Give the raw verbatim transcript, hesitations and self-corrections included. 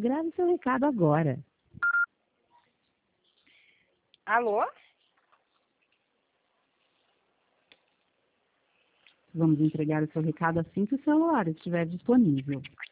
Grave seu recado agora. Alô? Vamos entregar o seu recado assim que o celular estiver disponível.